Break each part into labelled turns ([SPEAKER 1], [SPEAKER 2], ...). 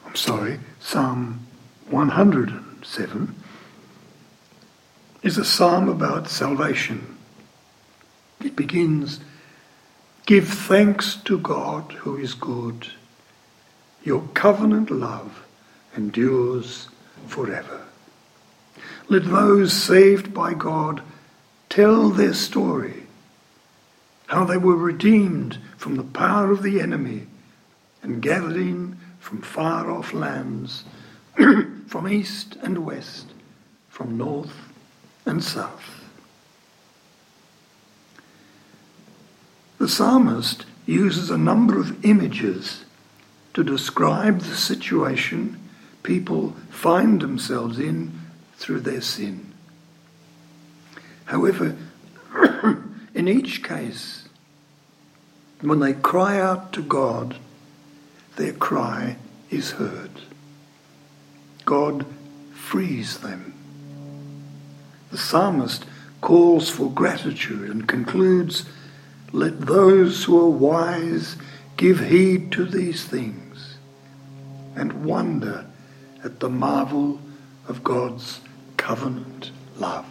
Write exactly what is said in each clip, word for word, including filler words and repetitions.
[SPEAKER 1] I'm sorry, Psalm one hundred seven, is a psalm about salvation. It begins, "Give thanks to God who is good. Your covenant love endures forever. Let those saved by God tell their story, how they were redeemed from the power of the enemy and gathered in from far-off lands, from east and west, from north and south." The psalmist uses a number of images to describe the situation people find themselves in through their sin. However, in each case, when they cry out to God, their cry is heard. God frees them. The psalmist calls for gratitude and concludes, "Let those who are wise give heed to these things and wonder at the marvel of God's covenant love."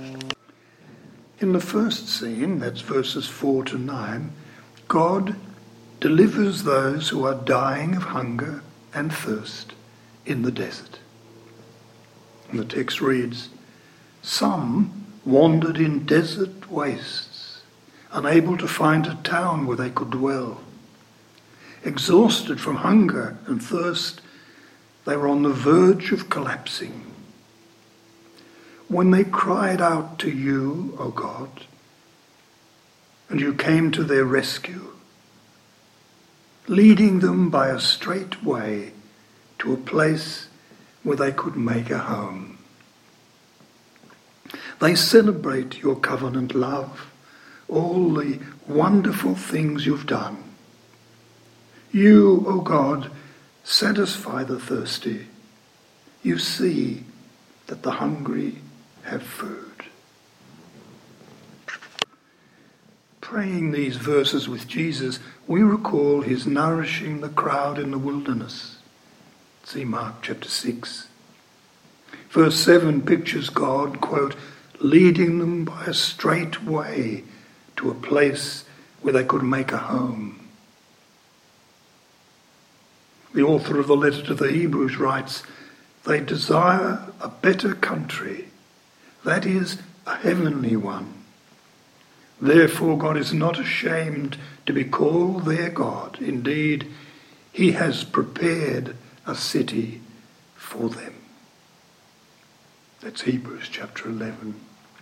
[SPEAKER 1] In the first scene, that's verses four to nine, God delivers those who are dying of hunger and thirst in the desert. And the text reads, "Some wandered in desert wastes, unable to find a town where they could dwell. Exhausted from hunger and thirst, they were on the verge of collapsing. When they cried out to you, O God, and you came to their rescue, leading them by a straight way to a place where they could make a home. They celebrate your covenant love, all the wonderful things you've done. You, O God, satisfy the thirsty. You see that the hungry have food." Praying these verses with Jesus, we recall his nourishing the crowd in the wilderness. See Mark chapter six. Verse seven pictures God, quote, "leading them by a straight way to a place where they could make a home." The author of the letter to the Hebrews writes, "They desire a better country, that is, a heavenly one. Therefore God is not ashamed to be called their God. Indeed, he has prepared a city for them." That's Hebrews chapter eleven.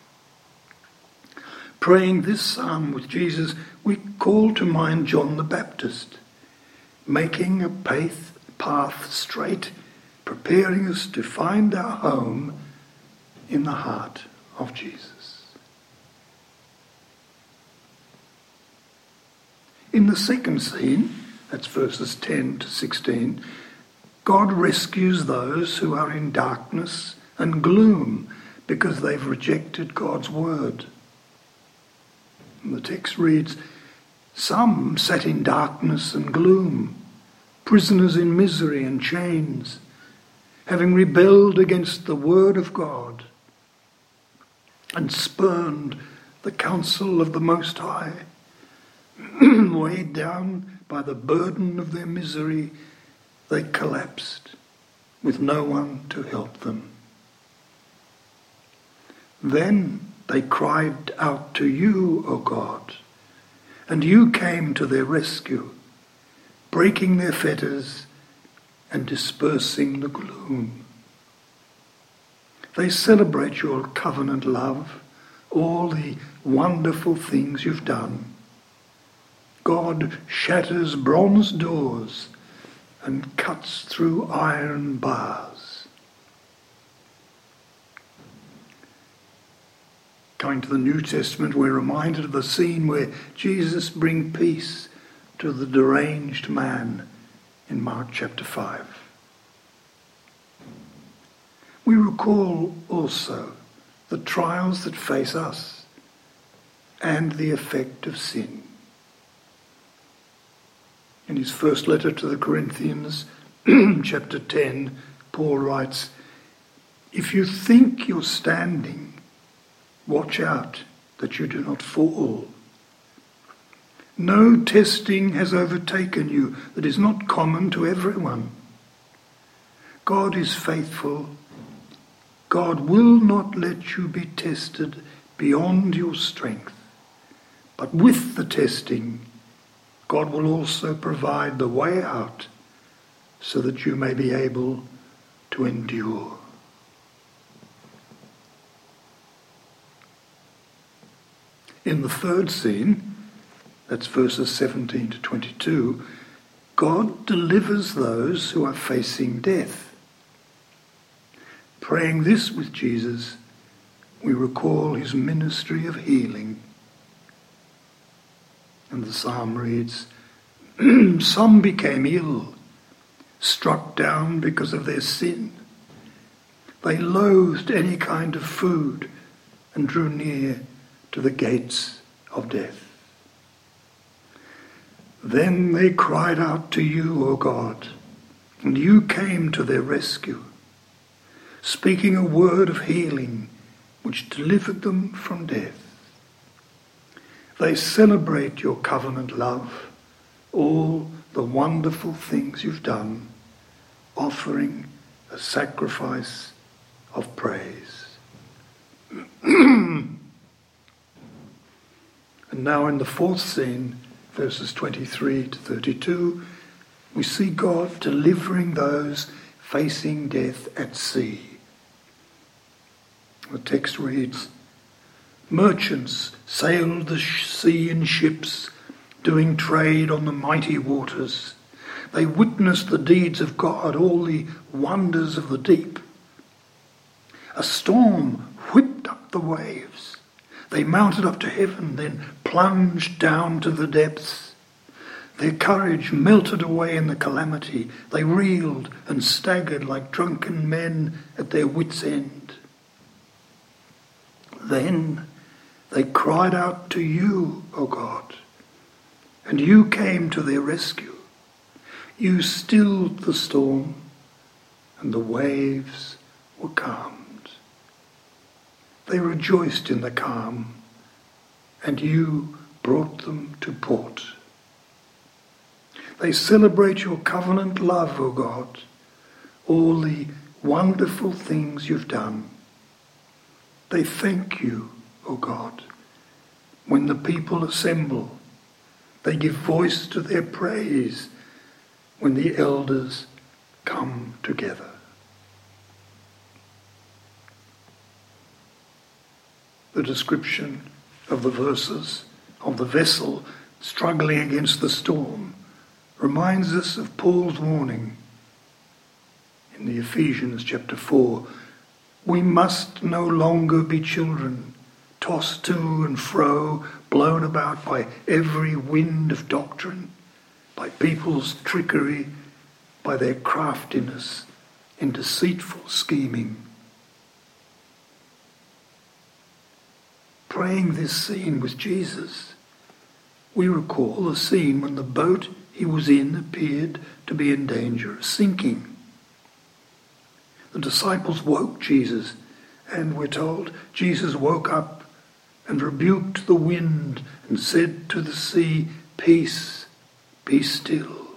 [SPEAKER 1] Praying this psalm with Jesus, we call to mind John the Baptist, making a path straight, preparing us to find our home in the heart of Jesus. In the second scene, that's verses ten to sixteen, God rescues those who are in darkness and gloom because they've rejected God's word. And the text reads, "Some sat in darkness and gloom, prisoners in misery and chains, having rebelled against the word of God and spurned the counsel of the Most High. Weighed down by the burden of their misery, they collapsed with no one to help them. Then they cried out to you, O God, and you came to their rescue, breaking their fetters and dispersing the gloom. They celebrate your covenant love, all the wonderful things you've done. God shatters bronze doors and cuts through iron bars." Coming to the New Testament, we're reminded of the scene where Jesus brings peace to the deranged man in Mark chapter five. We recall also the trials that face us and the effect of sin. In his first letter to the Corinthians, chapter ten, Paul writes, "If you think you're standing, watch out that you do not fall. No testing has overtaken you that is not common to everyone. God is faithful. God will not let you be tested beyond your strength. But with the testing, God will also provide the way out so that you may be able to endure." In the third scene, that's verses seventeen to twenty-two, God delivers those who are facing death. Praying this with Jesus, we recall his ministry of healing. And the psalm reads, "Some became ill, struck down because of their sin. They loathed any kind of food and drew near to the gates of death. Then they cried out to you, O God, and you came to their rescue, speaking a word of healing which delivered them from death. They celebrate your covenant love, all the wonderful things you've done, offering a sacrifice of praise." And now in the fourth scene, verses twenty-three to thirty-two, we see God delivering those facing death at sea. The text reads, "Merchants sailed the sea in ships, doing trade on the mighty waters. They witnessed the deeds of God, all the wonders of the deep. A storm whipped up the waves. They mounted up to heaven, then plunged down to the depths. Their courage melted away in the calamity. They reeled and staggered like drunken men at their wits' end. Then they cried out to you, O God, and you came to their rescue. You stilled the storm, and the waves were calmed. They rejoiced in the calm, and you brought them to port. They celebrate your covenant love, O God, all the wonderful things you've done. They thank you, O God, when the people assemble. They give voice to their praise when the elders come together." The description of the verses of the vessel struggling against the storm reminds us of Paul's warning in the Ephesians chapter four. We must no longer be children, tossed to and fro, blown about by every wind of doctrine, by people's trickery, by their craftiness in deceitful scheming. Praying this scene with Jesus, we recall the scene when the boat he was in appeared to be in danger of sinking. The disciples woke Jesus, and we're told Jesus woke up and rebuked the wind and said to the sea, "Peace, be still."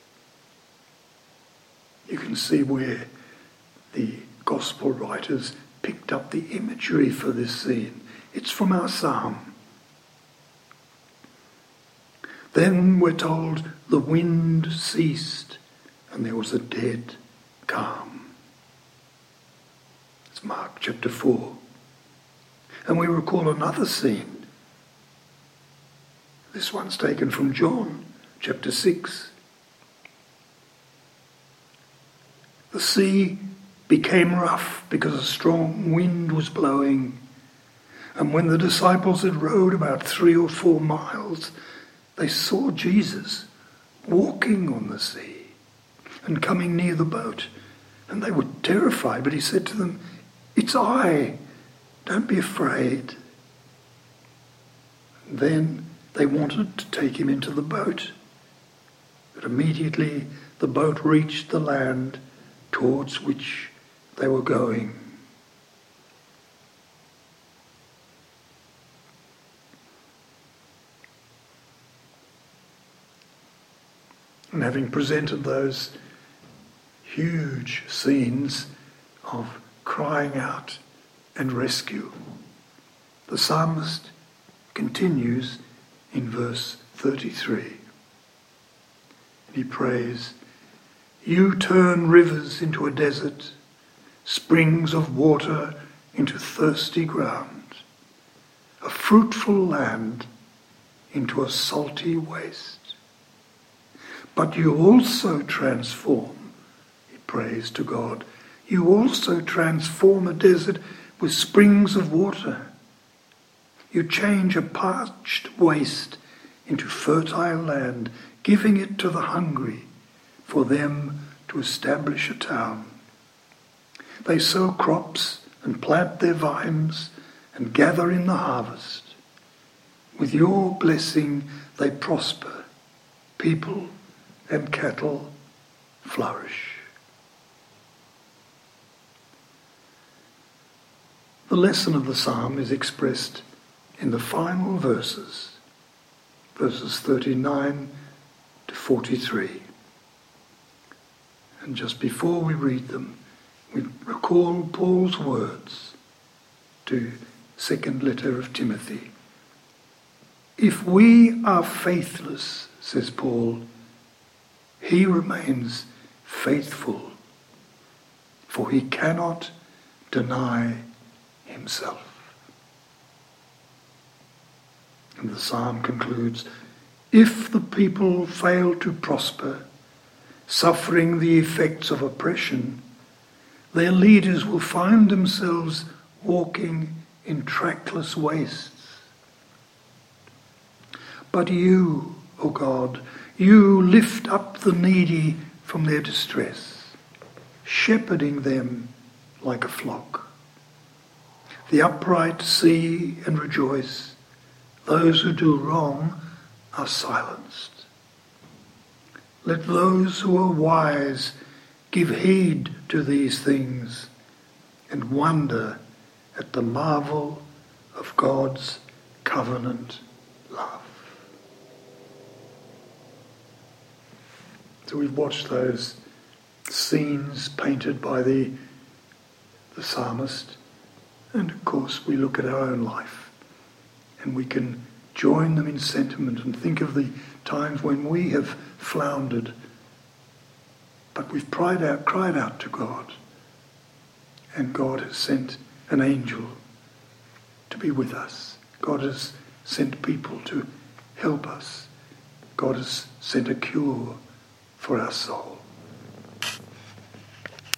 [SPEAKER 1] You can see where the gospel writers picked up the imagery for this scene. It's from our psalm. Then we're told the wind ceased and there was a dead calm. It's Mark chapter four. And we recall another scene. This one's taken from John chapter six. The sea became rough because a strong wind was blowing. And when the disciples had rowed about three or four miles, they saw Jesus walking on the sea and coming near the boat. And they were terrified, but he said to them, "It's I, don't be afraid." And then they wanted to take him into the boat. But immediately the boat reached the land towards which they were going. And having presented those huge scenes of crying out and rescue, the psalmist continues in verse thirty-three. He prays, "You turn rivers into a desert, springs of water into thirsty ground, a fruitful land into a salty waste. But you also transform," he prays to God, "you also transform a desert with springs of water. You change a parched waste into fertile land, giving it to the hungry for them to establish a town. They sow crops and plant their vines and gather in the harvest. With your blessing they prosper. People and cattle flourish." The lesson of the psalm is expressed in the final verses, verses thirty-nine to forty-three. And just before we read them, we recall Paul's words to second letter of Timothy. "If we are faithless," says Paul, "he remains faithful, for he cannot deny himself." And the psalm concludes, "If the people fail to prosper, suffering the effects of oppression, their leaders will find themselves walking in trackless wastes. But you, O God, you lift up the needy from their distress, shepherding them like a flock. The upright see and rejoice. Those who do wrong are silenced. Let those who are wise give heed to these things and wonder at the marvel of God's covenant love." So we've watched those scenes painted by the, the psalmist, and of course we look at our own life and we can join them in sentiment and think of the times when we have floundered, but we've cried out, cried out to God, and God has sent an angel to be with us. God has sent people to help us. God has sent a cure for our soul.